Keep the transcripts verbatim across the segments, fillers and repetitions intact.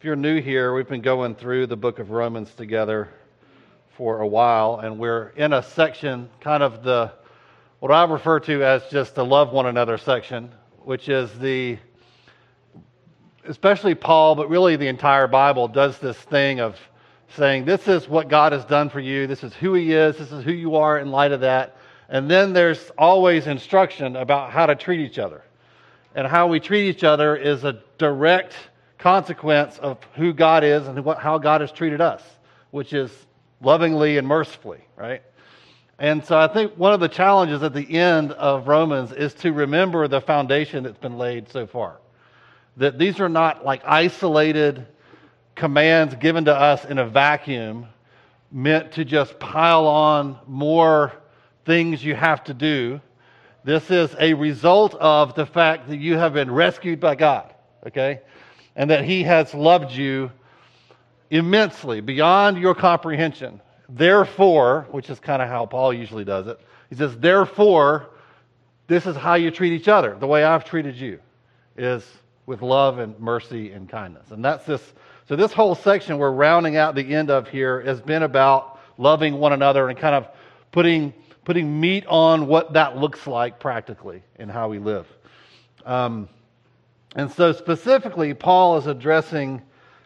If you're new here, we've been going through the book of Romans together for a while, and we're in a section, kind of the, what I refer to as just the love one another section, which is the, especially Paul, but really the entire Bible does this thing of saying, this is what God has done for you, this is who He is, this is who you are in light of that. And then there's always instruction about how to treat each other. And how we treat each other is a direct consequence of who God is and what, how God has treated us, which is lovingly and mercifully, right? And so I think one of the challenges at the end of Romans is to remember the foundation that's been laid so far. That these are not like isolated commands given to us in a vacuum meant to just pile on more things you have to do. This is a result of the fact that you have been rescued by God, okay? And that He has loved you immensely, beyond your comprehension. Therefore, which is kind of how Paul usually does it, he says, therefore, this is how you treat each other. The way I've treated you is with love and mercy and kindness. And that's this, so this whole section we're rounding out the end of here has been about loving one another and kind of putting putting meat on what that looks like practically in how we live. Um, and so specifically, Paul is addressing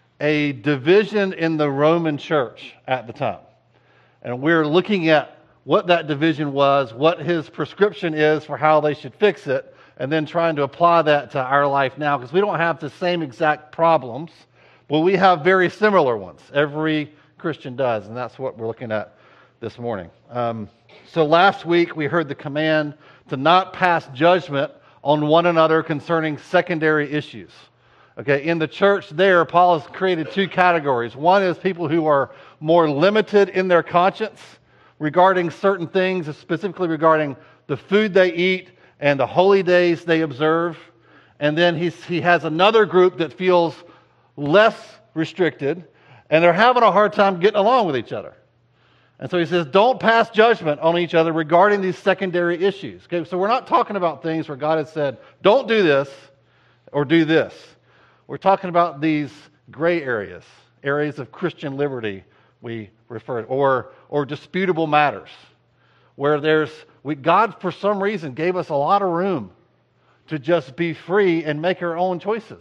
a division in the Roman church at the time. And we're looking at what that division was, what his prescription is for how they should fix it, and then trying to apply that to our life now, because we don't have the same exact problems, but we have very similar ones. Every Christian does, and that's what we're looking at this morning. Um, so last week we heard the command to not pass judgment on one another concerning secondary issues. Okay, in the church there, Paul has created two categories. One is people who are more limited in their conscience regarding certain things, specifically regarding the food they eat and the holy days they observe. And then he's, he has another group that feels less restricted, and they're having a hard time getting along with each other. And so he says, don't pass judgment on each other regarding these secondary issues. Okay, so we're not talking about things where God has said, don't do this or do this. We're talking about these gray areas, areas of Christian liberty we refer to, or, or disputable matters, where there's, we, God for some reason gave us a lot of room to just be free and make our own choices.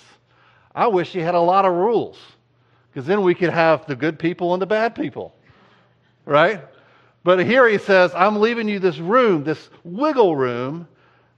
I wish He had a lot of rules, because then we could have the good people and the bad people. Right? But here He says, I'm leaving you this room, this wiggle room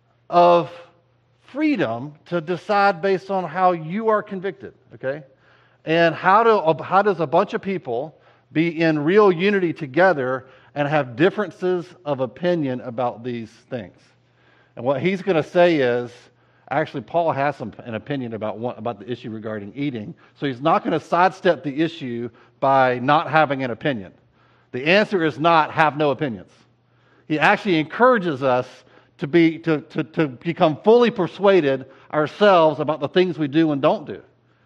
of freedom to decide based on how you are convicted. Okay? And how do how does a bunch of people be in real unity together and have differences of opinion about these things? And what he's going to say is, actually, Paul has some, an opinion about what, about the issue regarding eating. So he's not going to sidestep the issue by not having an opinion. The answer is not have no opinions. He actually encourages us to be to, to, to become fully persuaded ourselves about the things we do and don't do,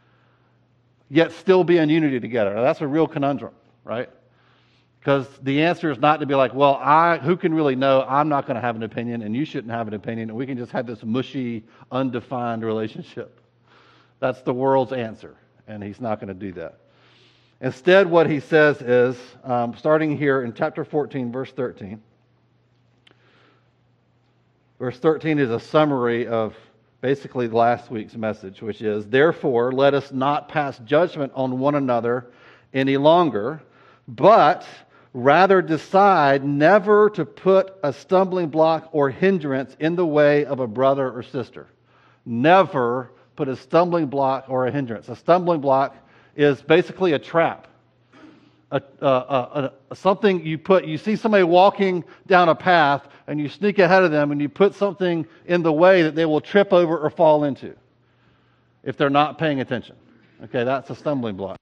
yet still be in unity together. Now, that's a real conundrum, right? Because the answer is not to be like, well, I who can really know? I'm not going to have an opinion, and you shouldn't have an opinion, and we can just have this mushy, undefined relationship. That's the world's answer, and He's not going to do that. Instead, what he says is, um, starting here in chapter fourteen, verse thirteen. Verse thirteen is a summary of basically last week's message, which is, therefore, let us not pass judgment on one another any longer, but rather decide never to put a stumbling block or hindrance in the way of a brother or sister. Never put a stumbling block or a hindrance. A stumbling block is basically a trap. A, a, a, a, something you put, you see somebody walking down a path and you sneak ahead of them and you put something in the way that they will trip over or fall into if they're not paying attention. Okay, that's a stumbling block.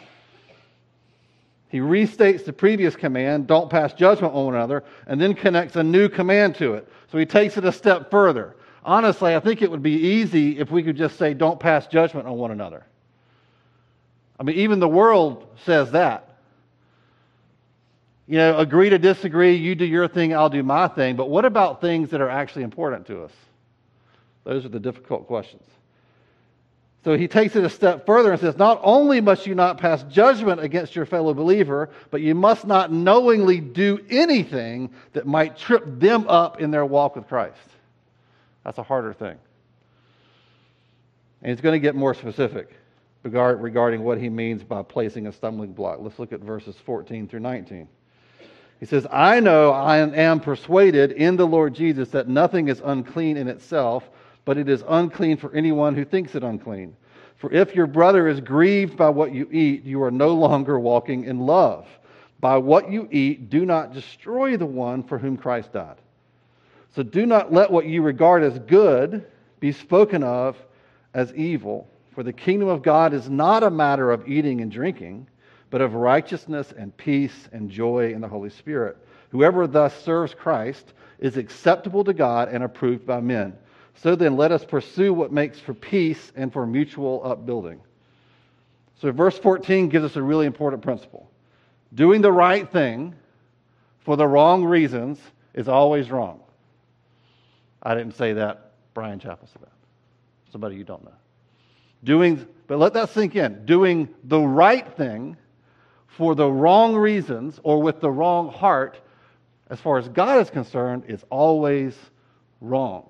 He restates the previous command, don't pass judgment on one another, and then connects a new command to it. So he takes it a step further. Honestly, I think it would be easy if we could just say, don't pass judgment on one another. I mean, even the world says that. You know, agree to disagree, you do your thing, I'll do my thing. But what about things that are actually important to us? Those are the difficult questions. So he takes it a step further and says, not only must you not pass judgment against your fellow believer, but you must not knowingly do anything that might trip them up in their walk with Christ. That's a harder thing. And he's going to get more specific regarding what he means by placing a stumbling block. Let's look at verses fourteen through nineteen. He says, I know I am persuaded in the Lord Jesus that nothing is unclean in itself, but it is unclean for anyone who thinks it unclean. For if your brother is grieved by what you eat, you are no longer walking in love. By what you eat, do not destroy the one for whom Christ died. So do not let what you regard as good be spoken of as evil. For the kingdom of God is not a matter of eating and drinking, but of righteousness and peace and joy in the Holy Spirit. Whoever thus serves Christ is acceptable to God and approved by men. So then let us pursue what makes for peace and for mutual upbuilding. So verse fourteen gives us a really important principle. Doing the right thing for the wrong reasons is always wrong. I didn't say that. Brian Chappell said that. Somebody you don't know. Doing, but let that sink in. Doing the right thing for the wrong reasons or with the wrong heart, as far as God is concerned, is always wrong.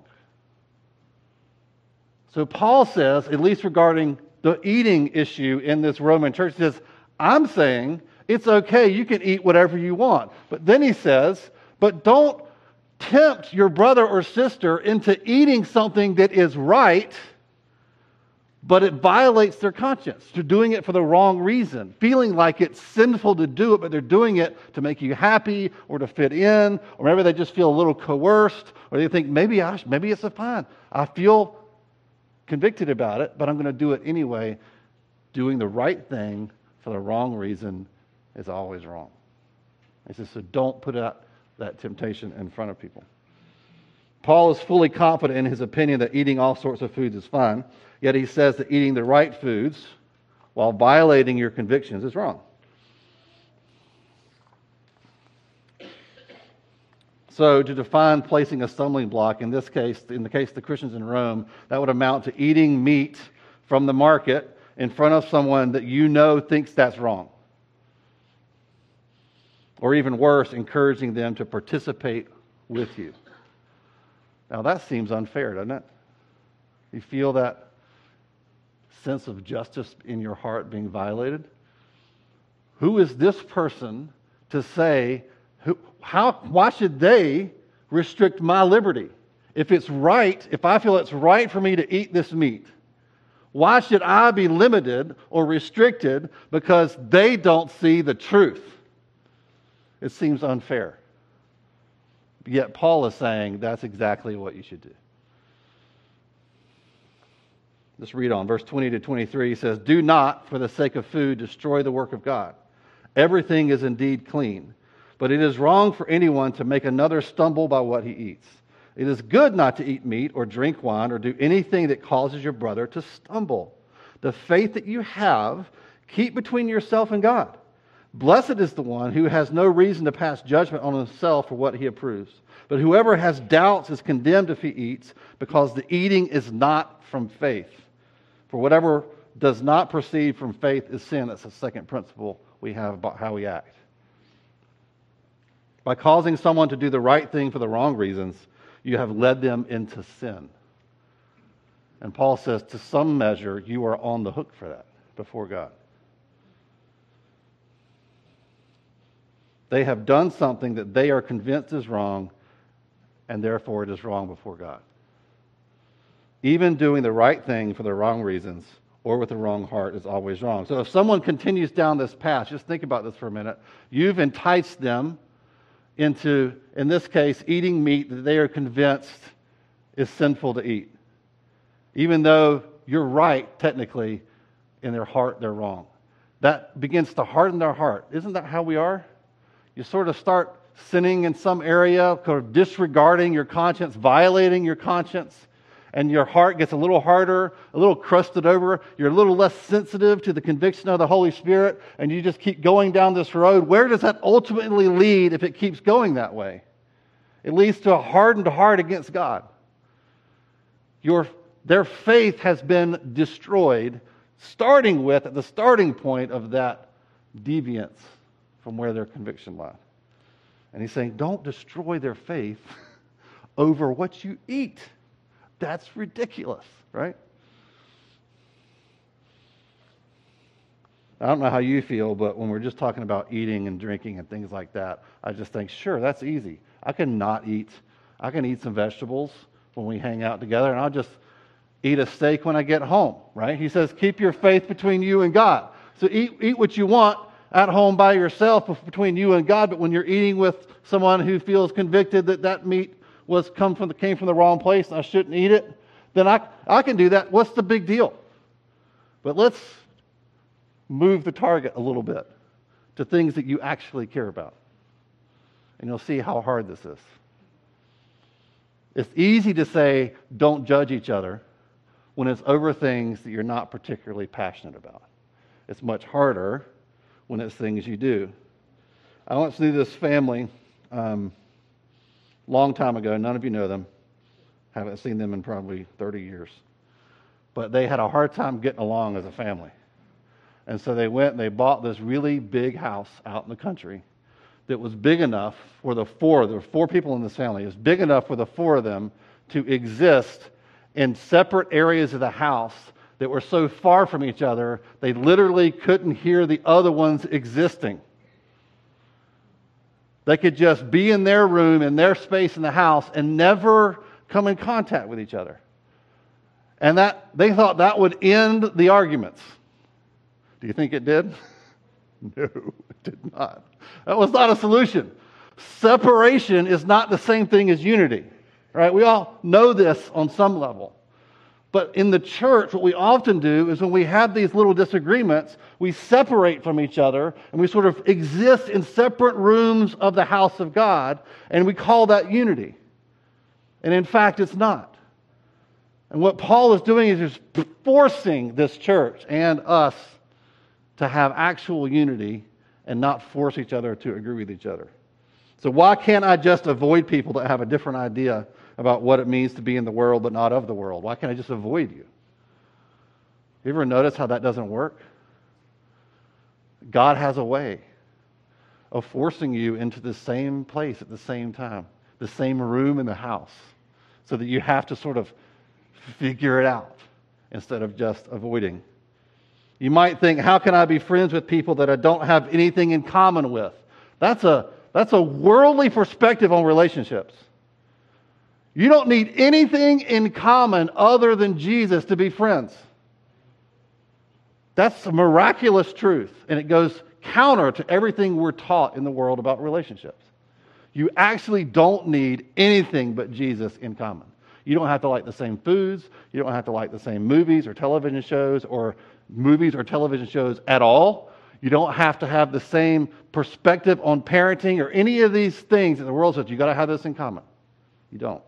So Paul says, at least regarding the eating issue in this Roman church, he says, I'm saying it's okay, you can eat whatever you want. But then he says, but don't tempt your brother or sister into eating something that is right, but it violates their conscience. They're doing it for the wrong reason, feeling like it's sinful to do it, but they're doing it to make you happy or to fit in, or maybe they just feel a little coerced, or they think, maybe I should, maybe it's a fine. I feel convicted about it, but I'm going to do it anyway. Doing the right thing for the wrong reason is always wrong. He says, so don't put out that temptation in front of people. Paul is fully confident in his opinion that eating all sorts of foods is fine, yet he says that eating the right foods while violating your convictions is wrong. So to define placing a stumbling block, in this case, in the case of the Christians in Rome, that would amount to eating meat from the market in front of someone that you know thinks that's wrong. Or even worse, encouraging them to participate with you. Now that seems unfair, doesn't it? You feel that sense of justice in your heart being violated? Who is this person to say, who, how, why should they restrict my liberty? If it's right, if I feel it's right for me to eat this meat, why should I be limited or restricted because they don't see the truth? It seems unfair. Yet Paul is saying that's exactly what you should do. Let's read on. Verse twenty to twenty-three says, do not, for the sake of food, destroy the work of God. Everything is indeed clean, but it is wrong for anyone to make another stumble by what he eats. It is good not to eat meat or drink wine or do anything that causes your brother to stumble. The faith that you have, keep between yourself and God. Blessed is the one who has no reason to pass judgment on himself for what he approves. But whoever has doubts is condemned if he eats, because the eating is not from faith. For whatever does not proceed from faith is sin. That's the second principle we have about how we act. By causing someone to do the right thing for the wrong reasons, you have led them into sin. And Paul says, to some measure, you are on the hook for that before God. They have done something that they are convinced is wrong, and therefore it is wrong before God. Even doing the right thing for the wrong reasons or with the wrong heart is always wrong. So if someone continues down this path, just think about this for a minute. You've enticed them into, in this case, eating meat that they are convinced is sinful to eat. Even though you're right, technically, in their heart, they're wrong. That begins to harden their heart. Isn't that how we are? You sort of start sinning in some area, sort of disregarding your conscience, violating your conscience, and your heart gets a little harder, a little crusted over. You're a little less sensitive to the conviction of the Holy Spirit, and you just keep going down this road. Where does that ultimately lead if it keeps going that way? It leads to a hardened heart against God. Your Their faith has been destroyed, starting with, at the starting point of that deviance from where their conviction lied. And he's saying, don't destroy their faith over what you eat. That's ridiculous, right? I don't know how you feel, but when we're just talking about eating and drinking and things like that, I just think, sure, that's easy. I can not eat. I can eat some vegetables when we hang out together, and I'll just eat a steak when I get home, right? He says, keep your faith between you and God. So eat, eat what you want at home by yourself between you and God, but when you're eating with someone who feels convicted that that meat was come from the, came from the wrong place and I shouldn't eat it, then I, I can do that. What's the big deal? But let's move the target a little bit to things that you actually care about. And you'll see how hard this is. It's easy to say, don't judge each other when it's over things that you're not particularly passionate about. It's much harder when it's things you do. I once knew this family um, long time ago. None of you know them. Haven't seen them in probably thirty years. But they had a hard time getting along as a family. And so they went and they bought this really big house out in the country that was big enough for the four, there were four people in this family, it was big enough for the four of them to exist in separate areas of the house that were so far from each other, they literally couldn't hear the other ones existing. They could just be in their room, in their space in the house, and never come in contact with each other. And that they thought that would end the arguments. Do you think it did? No, it did not. That was not a solution. Separation is not the same thing as unity, right? We all know this on some level. But in the church, what we often do is when we have these little disagreements, we separate from each other and we sort of exist in separate rooms of the house of God, and we call that unity. And in fact, it's not. And what Paul is doing is just forcing this church and us to have actual unity and not force each other to agree with each other. So why can't I just avoid people that have a different idea about what it means to be in the world but not of the world? Why can't I just avoid you? You ever notice how that doesn't work? God has a way of forcing you into the same place at the same time, the same room in the house, so that you have to sort of figure it out instead of just avoiding. You might think, how can I be friends with people that I don't have anything in common with? That's a, that's a worldly perspective on relationships. You don't need anything in common other than Jesus to be friends. That's a miraculous truth, and it goes counter to everything we're taught in the world about relationships. You actually don't need anything but Jesus in common. You don't have to like the same foods. You don't have to like the same movies or television shows or movies or television shows at all. You don't have to have the same perspective on parenting or any of these things that the world says. You got to have this in common. You don't.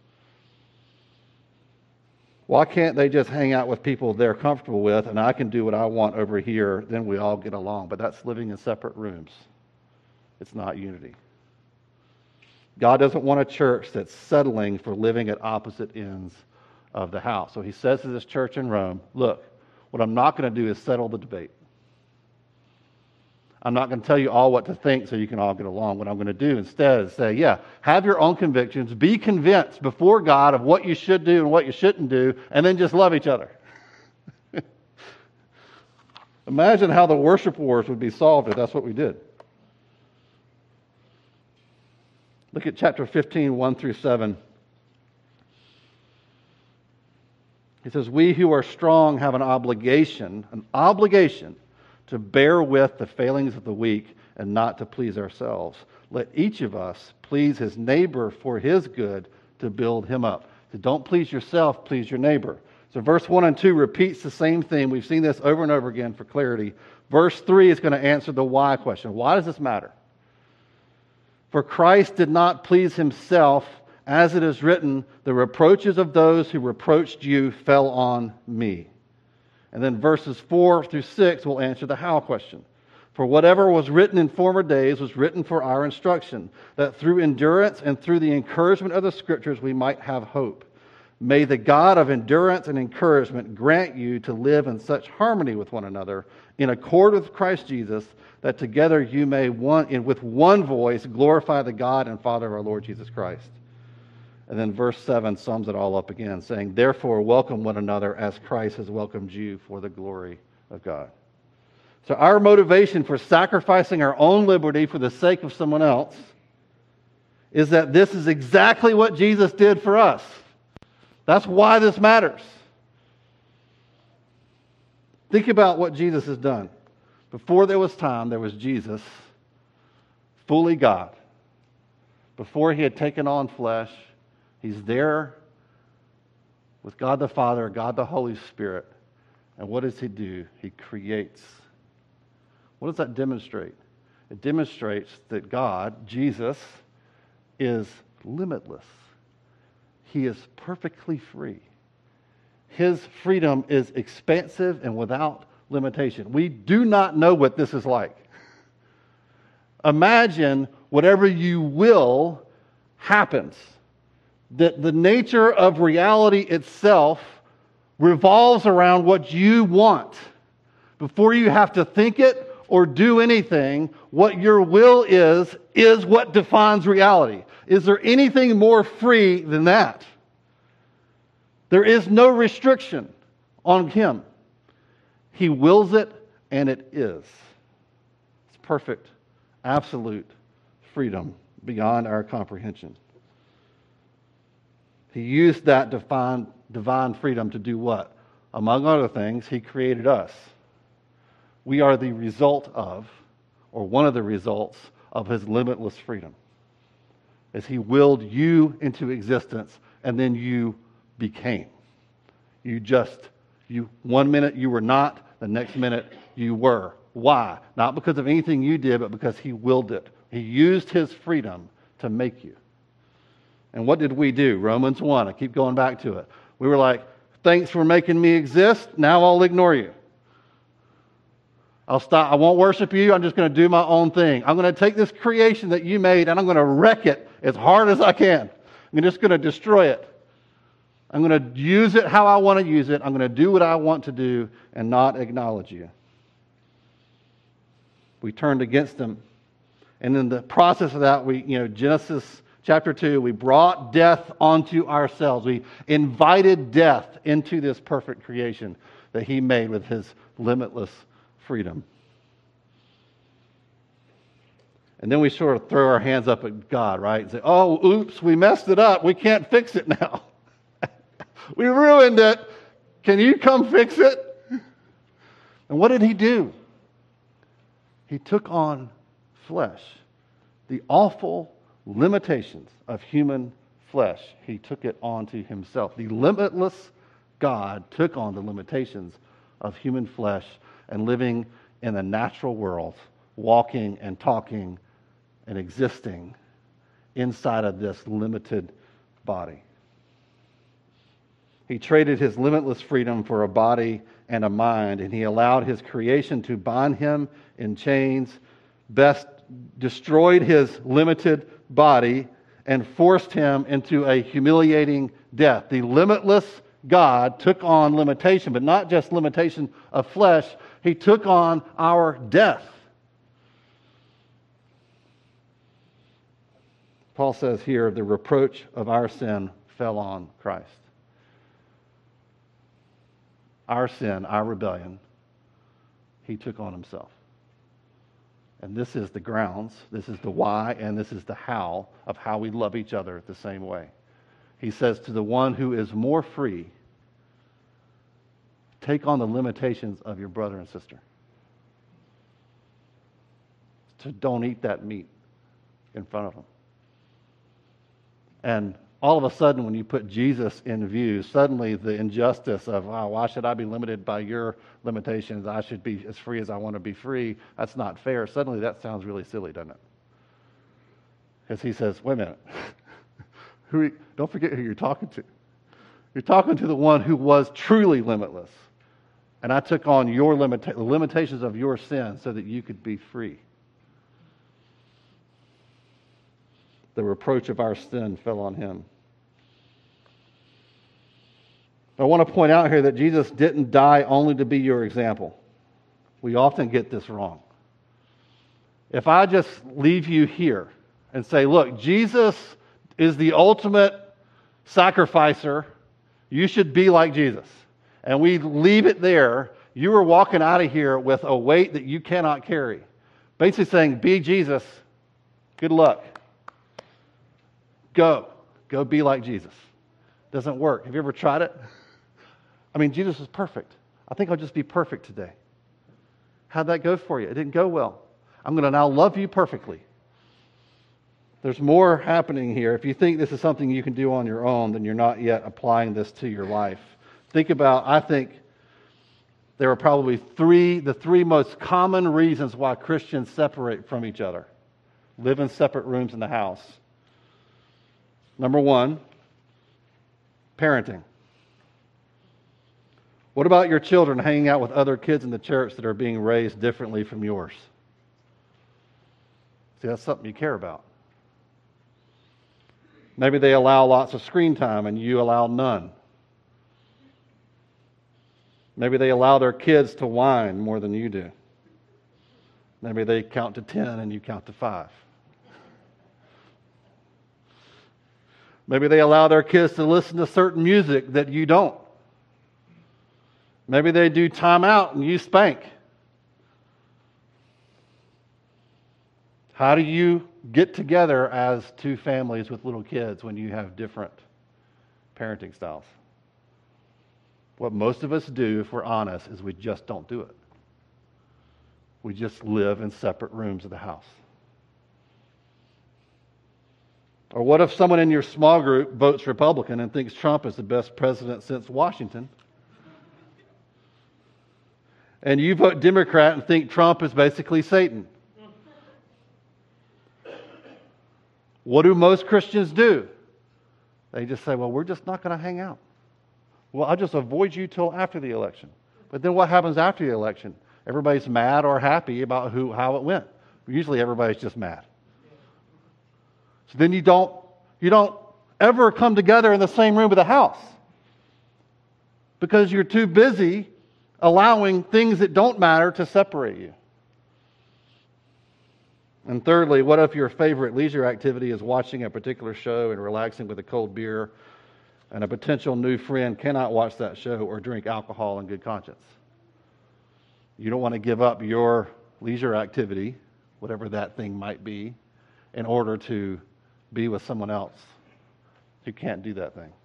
Why can't they just hang out with people they're comfortable with and I can do what I want over here, then we all get along? But that's living in separate rooms. It's not unity. God doesn't want a church that's settling for living at opposite ends of the house. So he says to this church in Rome, look, what I'm not going to do is settle the debate. I'm not going to tell you all what to think so you can all get along. What I'm going to do instead is say, yeah, have your own convictions, be convinced before God of what you should do and what you shouldn't do, and then just love each other. Imagine how the worship wars would be solved if that's what we did. Look at chapter fifteen, one through seven. He says, we who are strong have an obligation, an obligation to bear with the failings of the weak and not to please ourselves. Let each of us please his neighbor for his good to build him up. So don't please yourself, please your neighbor. So verse one and two repeats the same thing. We've seen this over and over again for clarity. Verse three is going to answer the why question. Why does this matter? For Christ did not please himself, as it is written, the reproaches of those who reproached you fell on me. And then verses four through six will answer the how question. For whatever was written in former days was written for our instruction, that through endurance and through the encouragement of the Scriptures we might have hope. May the God of endurance and encouragement grant you to live in such harmony with one another, in accord with Christ Jesus, that together you may one, in, with one voice glorify the God and Father of our Lord Jesus Christ. And then verse seven sums it all up again, saying, therefore welcome one another as Christ has welcomed you for the glory of God. So our motivation for sacrificing our own liberty for the sake of someone else is that this is exactly what Jesus did for us. That's why this matters. Think about what Jesus has done. Before there was time, there was Jesus, fully God. Before he had taken on flesh, he's there with God the Father, God the Holy Spirit. And what does he do? He creates. What does that demonstrate? It demonstrates that God, Jesus, is limitless. He is perfectly free. His freedom is expansive and without limitation. We do not know what this is like. Imagine whatever you will happens. That the nature of reality itself revolves around what you want. Before you have to think it or do anything, what your will is, is what defines reality. Is there anything more free than that? There is no restriction on him. He wills it, and it is. It's perfect, absolute freedom beyond our comprehension. He used that divine, divine freedom to do what? Among other things, he created us. We are the result of, or one of the results of his limitless freedom. As he willed you into existence, and then you became. You just, you one minute you were not, the next minute you were. Why? Not because of anything you did, but because he willed it. He used his freedom to make you. And what did we do? Romans one, I keep going back to it. We were like, thanks for making me exist, now I'll ignore you. I'll stop, I won't worship you, I'm just going to do my own thing. I'm going to take this creation that you made and I'm going to wreck it as hard as I can. I'm just going to destroy it. I'm going to use it how I want to use it. I'm going to do what I want to do and not acknowledge you. We turned against him. And in the process of that, we, you know, Genesis chapter two, we brought death onto ourselves. We invited death into this perfect creation that he made with his limitless freedom. And then we sort of throw our hands up at God, right? And say, oh, oops, we messed it up. We can't fix it now. We ruined it. Can you come fix it? And what did he do? He took on flesh. The awful limitations of human flesh. He took it onto himself. The limitless God took on the limitations of human flesh and living in the natural world, walking and talking and existing inside of this limited body. He traded his limitless freedom for a body and a mind, and he allowed his creation to bind him in chains, best destroyed his limited body, and forced him into a humiliating death. The limitless God took on limitation, but not just limitation of flesh. He took on our death. Paul says here, the reproach of our sin fell on Christ. Our sin, our rebellion, he took on himself. And this is the grounds, this is the why, and this is the how of how we love each other the same way. He says to the one who is more free, take on the limitations of your brother and sister. So don't eat that meat in front of them. And all of a sudden, when you put Jesus in view, suddenly the injustice of, oh, why should I be limited by your limitations? I should be as free as I want to be free. That's not fair. Suddenly that sounds really silly, doesn't it? Because he says, wait a minute. who, don't forget who you're talking to. You're talking to the one who was truly limitless. And I took on your limita- the limitations of your sin so that you could be free. The reproach of our sin fell on him. I want to point out here that Jesus didn't die only to be your example. We often get this wrong. If I just leave you here and say, look, Jesus is the ultimate sacrificer, you should be like Jesus, and we leave it there, you are walking out of here with a weight that you cannot carry. Basically saying, be Jesus, good luck. Go. Go be like Jesus. Doesn't work. Have you ever tried it? I mean, Jesus is perfect. I think I'll just be perfect today. How'd that go for you? It didn't go well. I'm going to now love you perfectly. There's more happening here. If you think this is something you can do on your own, then you're not yet applying this to your life. Think about, I think, there are probably three, the three most common reasons why Christians separate from each other. Live in separate rooms in the house. Number one, parenting. What about your children hanging out with other kids in the church that are being raised differently from yours? See, that's something you care about. Maybe they allow lots of screen time and you allow none. Maybe they allow their kids to whine more than you do. Maybe they count to ten and you count to five. Maybe they allow their kids to listen to certain music that you don't. Maybe they do time out and you spank. How do you get together as two families with little kids when you have different parenting styles? What most of us do, if we're honest, is we just don't do it. We just live in separate rooms of the house. Or what if someone in your small group votes Republican and thinks Trump is the best president since Washington? And you vote Democrat and think Trump is basically Satan. What do most Christians do? They just say, well, we're just not going to hang out. Well, I'll just avoid you till after the election. But then what happens after the election? Everybody's mad or happy about who, how it went. Usually everybody's just mad. So then you don't, you don't ever come together in the same room of the house because you're too busy allowing things that don't matter to separate you. And thirdly, what if your favorite leisure activity is watching a particular show and relaxing with a cold beer, and a potential new friend cannot watch that show or drink alcohol in good conscience? You don't want to give up your leisure activity, whatever that thing might be, in order to be with someone else who can't do that thing.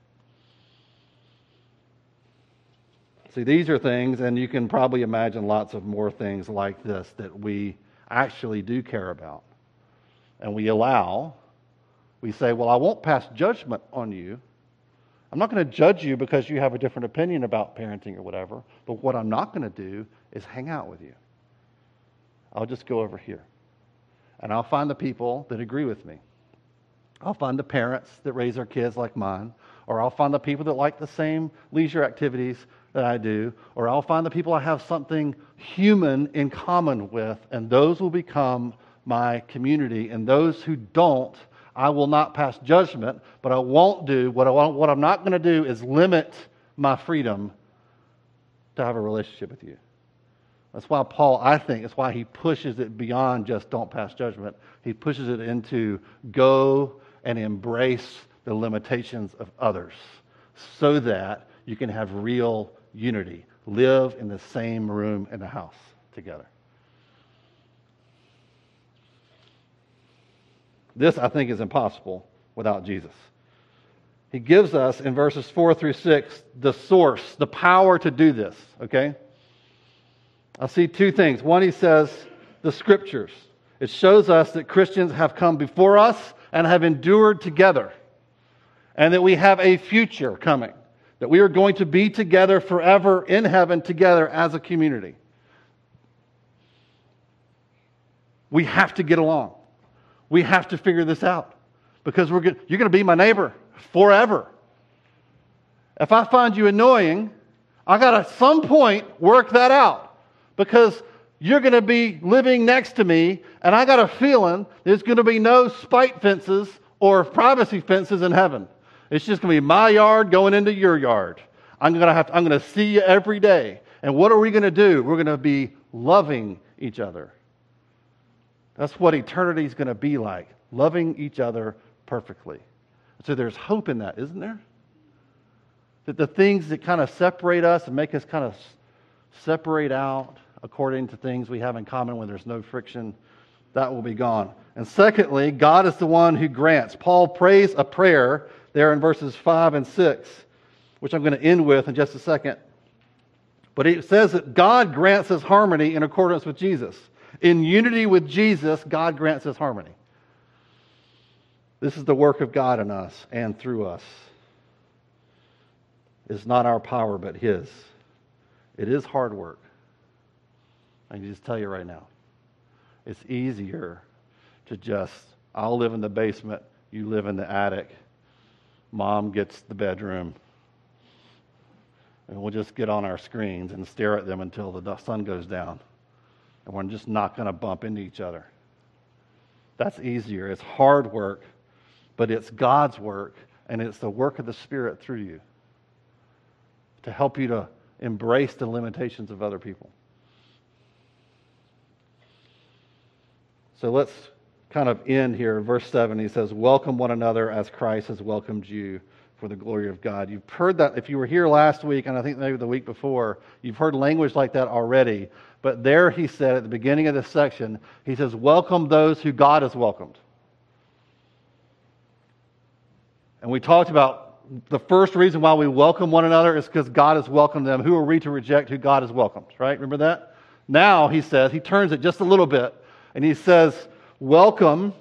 See, these are things, and you can probably imagine lots of more things like this that we actually do care about. And we allow, we say, well, I won't pass judgment on you. I'm not going to judge you because you have a different opinion about parenting or whatever. But what I'm not going to do is hang out with you. I'll just go over here. And I'll find the people that agree with me. I'll find the parents that raise their kids like mine. Or I'll find the people that like the same leisure activities that I do. Or I'll find the people I have something human in common with. And those will become my community. And those who don't, I will not pass judgment, but I won't do, what, I won't, what I'm not going to do is limit my freedom to have a relationship with you. That's why Paul, I think, that's why he pushes it beyond just don't pass judgment. He pushes it into go and embrace the limitations of others so that you can have real unity. Live in the same room in the house together. This, I think, is impossible without Jesus. He gives us, in verses four through six, the source, the power to do this, okay? I see two things. One, he says, the Scriptures. It shows us that Christians have come before us and have endured together, and that we have a future coming, that we are going to be together forever in heaven together as a community. We have to get along. We have to figure this out because we're good. You're going to be my neighbor forever. If I find you annoying, I got to at some point work that out because you're going to be living next to me and I got a feeling there's going to be no spite fences or privacy fences in heaven. It's just going to be my yard going into your yard. I'm going to have to, I'm going to see you every day. And what are we going to do? We're going to be loving each other. That's what eternity is going to be like, loving each other perfectly. So there's hope in that, isn't there? That the things that kind of separate us and make us kind of separate out according to things we have in common when there's no friction, that will be gone. And secondly, God is the one who grants. Paul prays a prayer there in verses five and six, which I'm going to end with in just a second. But it says that God grants us harmony in accordance with Jesus. In unity with Jesus, God grants us harmony. This is the work of God in us and through us. It's not our power, but His. It is hard work. I can just tell you right now. It's easier to just, I'll live in the basement, you live in the attic. Mom gets the bedroom. And we'll just get on our screens and stare at them until the sun goes down. And we're just not going to bump into each other. That's easier. It's hard work, but it's God's work, and it's the work of the Spirit through you to help you to embrace the limitations of other people. So let's kind of end here. Verse seven, he says, welcome one another as Christ has welcomed you for the glory of God. You've heard that if you were here last week, and I think maybe the week before, you've heard language like that already. But there he said at the beginning of this section, he says, welcome those who God has welcomed. And we talked about the first reason why we welcome one another is because God has welcomed them. Who are we to reject who God has welcomed, right? Remember that? Now, he says, he turns it just a little bit, and he says, welcome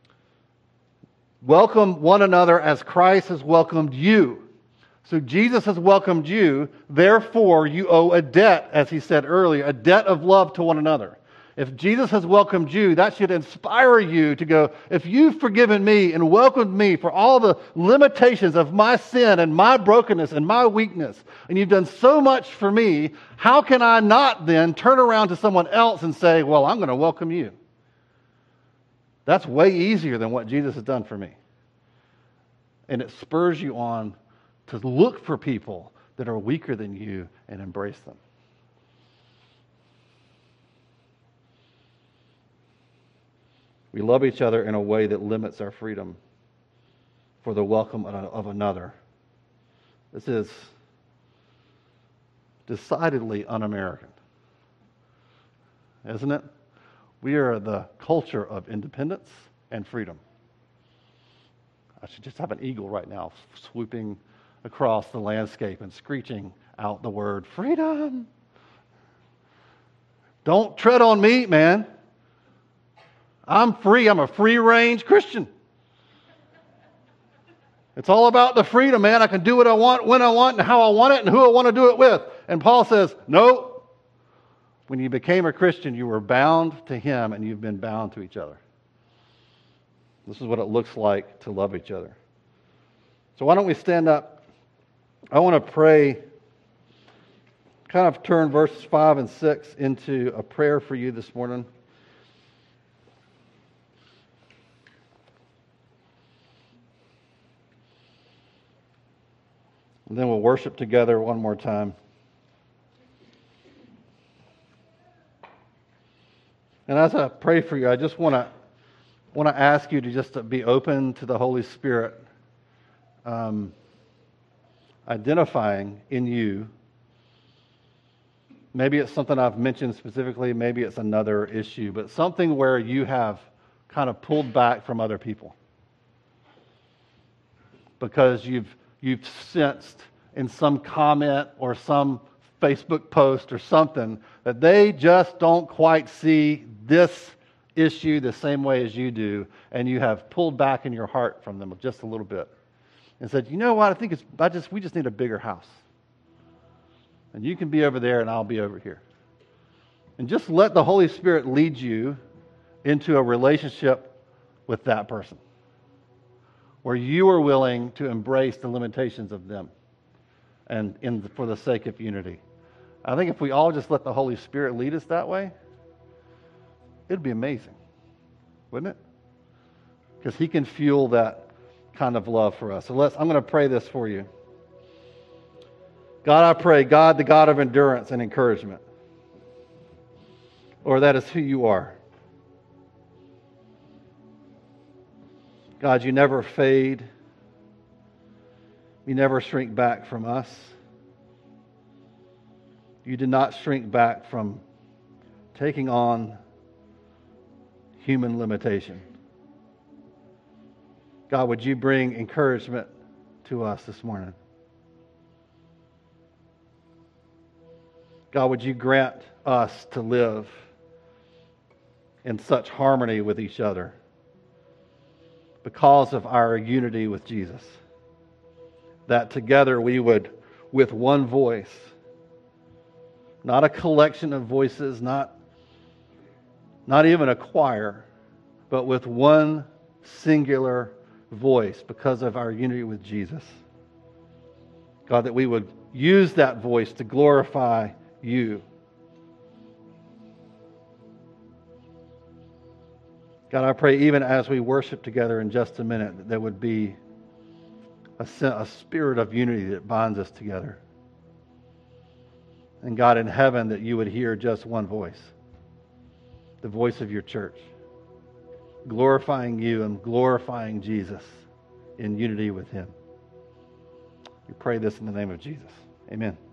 Welcome one another as Christ has welcomed you. So Jesus has welcomed you, therefore you owe a debt, as he said earlier, a debt of love to one another. If Jesus has welcomed you, that should inspire you to go, if you've forgiven me and welcomed me for all the limitations of my sin and my brokenness and my weakness, and you've done so much for me, how can I not then turn around to someone else and say, well, I'm going to welcome you? That's way easier than what Jesus has done for me. And it spurs you on to look for people that are weaker than you and embrace them. We love each other in a way that limits our freedom for the welcome of another. This is decidedly un-American, isn't it? We are the culture of independence and freedom. I should just have an eagle right now swooping across the landscape and screeching out the word freedom. Don't tread on me, man. I'm free. I'm a free-range Christian. It's all about the freedom, man. I can do what I want, when I want, and how I want it, and who I want to do it with. And Paul says, no. When you became a Christian, you were bound to Him, and you've been bound to each other. This is what it looks like to love each other. So why don't we stand up? I want to pray, kind of turn verses five and six into a prayer for you this morning. And then we'll worship together one more time. And as I pray for you, I just want to want to ask you to just to be open to the Holy Spirit, um, identifying in you. Maybe it's something I've mentioned specifically. Maybe it's another issue, but something where you have kind of pulled back from other people because you've you've sensed in some comment or some Facebook post or something that they just don't quite see this issue the same way as you do, and you have pulled back in your heart from them just a little bit and said, you know what, I think it's I just we just need a bigger house. And you can be over there and I'll be over here. And just let the Holy Spirit lead you into a relationship with that person where you are willing to embrace the limitations of them and in for the sake of unity. I think if we all just let the Holy Spirit lead us that way, it'd be amazing, wouldn't it? Because He can fuel that kind of love for us. So let's, I'm going to pray this for you. God, I pray, God, the God of endurance and encouragement. Lord, that is who you are. God, you never fade. You never shrink back from us. You did not shrink back from taking on human limitation. God, would you bring encouragement to us this morning? God, would you grant us to live in such harmony with each other because of our unity with Jesus, that together we would, with one voice, not a collection of voices, not, not even a choir, but with one singular voice because of our unity with Jesus. God, that we would use that voice to glorify you. God, I pray even as we worship together in just a minute, that there would be a, a spirit of unity that binds us together. And God, in heaven, that you would hear just one voice, the voice of your church, glorifying you and glorifying Jesus in unity with him. We pray this in the name of Jesus. Amen.